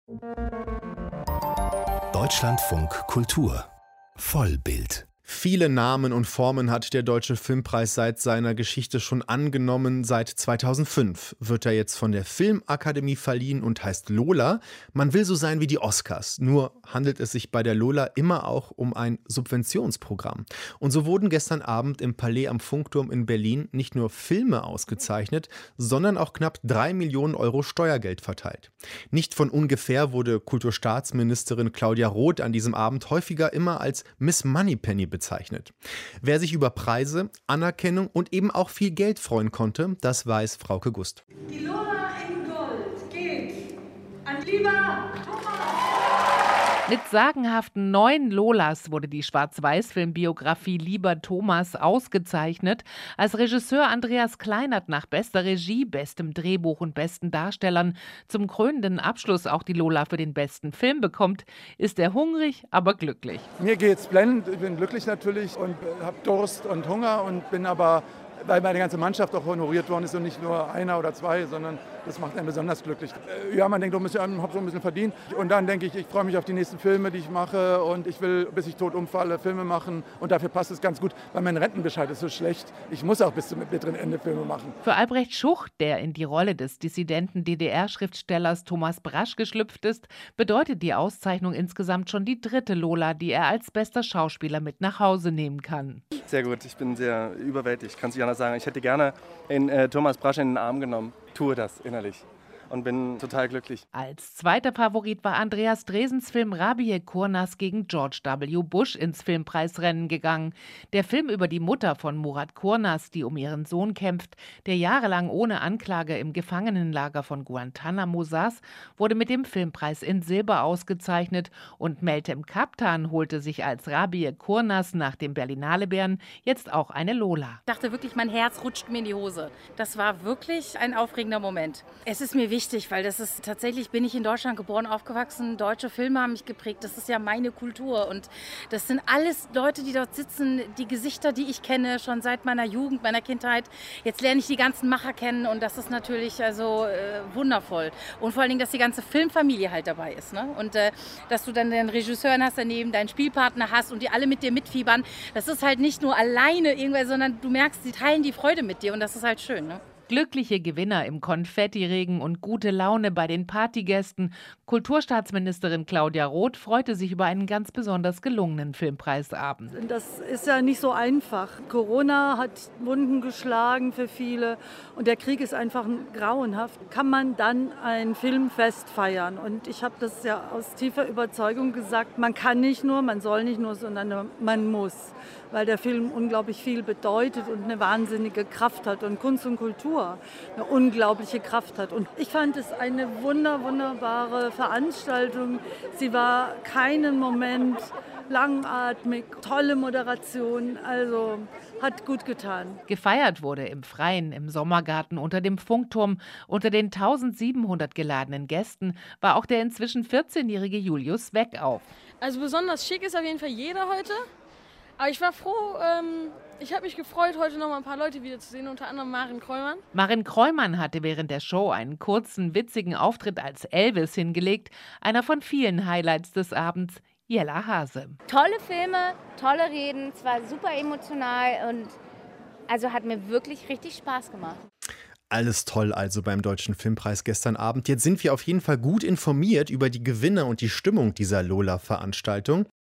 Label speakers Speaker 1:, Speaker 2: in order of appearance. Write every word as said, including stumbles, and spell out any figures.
Speaker 1: Deutschlandfunk Kultur Vollbild.
Speaker 2: Viele Namen und Formen hat der Deutsche Filmpreis seit seiner Geschichte schon angenommen. Seit zweitausendfünf wird er jetzt von der Filmakademie verliehen und heißt Lola. Man will so sein wie die Oscars. Nur handelt es sich bei der Lola immer auch um ein Subventionsprogramm. Und so wurden gestern Abend im Palais am Funkturm in Berlin nicht nur Filme ausgezeichnet, sondern auch knapp drei Millionen Euro Steuergeld verteilt. Nicht von ungefähr wurde Kulturstaatsministerin Claudia Roth an diesem Abend häufiger immer als Miss Moneypenny bezeichnet. bezeichnet. Wer sich über Preise, Anerkennung und eben auch viel Geld freuen konnte, das weiß Frauke Gust.
Speaker 3: Die Lola in Gold geht an lieber Thomas.
Speaker 4: Mit sagenhaften neun Lolas wurde die Schwarz-Weiß-Film-Biografie Lieber Thomas ausgezeichnet. Als Regisseur Andreas Kleinert nach bester Regie, bestem Drehbuch und besten Darstellern zum krönenden Abschluss auch die Lola für den besten Film bekommt, ist er hungrig, aber glücklich.
Speaker 5: Mir geht's blendend, ich bin glücklich natürlich und habe Durst und Hunger und bin aber, weil meine ganze Mannschaft auch honoriert worden ist und nicht nur einer oder zwei, sondern das macht einen besonders glücklich. Ja, man denkt, ich habe so ein bisschen verdient. Und dann denke ich, ich freue mich auf die nächsten Filme, die ich mache und ich will, bis ich tot umfalle, Filme machen. Und dafür passt es ganz gut, weil mein Rentenbescheid ist so schlecht. Ich muss auch bis zum bitteren Ende Filme machen.
Speaker 4: Für Albrecht Schuch, der in die Rolle des dissidenten D D R-Schriftstellers Thomas Brasch geschlüpft ist, bedeutet die Auszeichnung insgesamt schon die dritte Lola, die er als bester Schauspieler mit nach Hause nehmen kann.
Speaker 6: Sehr gut, ich bin sehr überwältigt, kann es nicht anders sagen. Ich hätte gerne in, äh, Thomas Brasch in den Arm genommen. Tue das innerlich und bin total glücklich.
Speaker 4: Als zweiter Favorit war Andreas Dresens Film Rabie Kurnas gegen George W. Bush ins Filmpreisrennen gegangen. Der Film über die Mutter von Murat Kurnas, die um ihren Sohn kämpft, der jahrelang ohne Anklage im Gefangenenlager von Guantanamo saß, wurde mit dem Filmpreis in Silber ausgezeichnet und Meltem Kaptan holte sich als Rabie Kurnas nach dem Berlinale Bären jetzt auch eine Lola.
Speaker 7: Ich dachte wirklich, mein Herz rutscht mir in die Hose. Das war wirklich ein aufregender Moment. Es ist mir wichtig, Wichtig, weil das ist tatsächlich, bin ich in Deutschland geboren, aufgewachsen, deutsche Filme haben mich geprägt, das ist ja meine Kultur und das sind alles Leute, die dort sitzen, die Gesichter, die ich kenne, schon seit meiner Jugend, meiner Kindheit. Jetzt lerne ich die ganzen Macher kennen und das ist natürlich also äh, wundervoll und vor allen Dingen, dass die ganze Filmfamilie halt dabei ist, ne? Und äh, dass du dann den Regisseur hast daneben, deinen Spielpartner hast und die alle mit dir mitfiebern, das ist halt nicht nur alleine irgendwer, sondern du merkst, sie teilen die Freude mit dir und das ist halt schön, ne?
Speaker 4: Glückliche Gewinner im Konfettiregen und gute Laune bei den Partygästen. Kulturstaatsministerin Claudia Roth freute sich über einen ganz besonders gelungenen Filmpreisabend.
Speaker 8: Das ist ja nicht so einfach. Corona hat Wunden geschlagen für viele und der Krieg ist einfach grauenhaft. Kann man dann ein Filmfest feiern? Und ich habe das ja aus tiefer Überzeugung gesagt, man kann nicht nur, man soll nicht nur, sondern man muss. Weil der Film unglaublich viel bedeutet und eine wahnsinnige Kraft hat und Kunst und Kultur eine unglaubliche Kraft hat. Und ich fand es eine wunder, wunderbare Veranstaltung. Sie war keinen Moment langatmig, tolle Moderation, also hat gut getan.
Speaker 4: Gefeiert wurde im Freien, im Sommergarten, unter dem Funkturm. Unter den tausendsiebenhundert geladenen Gästen war auch der inzwischen vierzehnjährige Julius Weckauf.
Speaker 9: Also besonders schick ist auf jeden Fall jeder heute. Aber ich war froh, ähm, ich habe mich gefreut, heute noch mal ein paar Leute wiederzusehen, unter anderem Maren Kreumann.
Speaker 4: Maren Kreumann hatte während der Show einen kurzen, witzigen Auftritt als Elvis hingelegt. Einer von vielen Highlights des Abends, Jella Hase.
Speaker 10: Tolle Filme, tolle Reden, es war super emotional und also hat mir wirklich richtig Spaß gemacht.
Speaker 2: Alles toll also beim Deutschen Filmpreis gestern Abend. Jetzt sind wir auf jeden Fall gut informiert über die Gewinner und die Stimmung dieser Lola-Veranstaltung.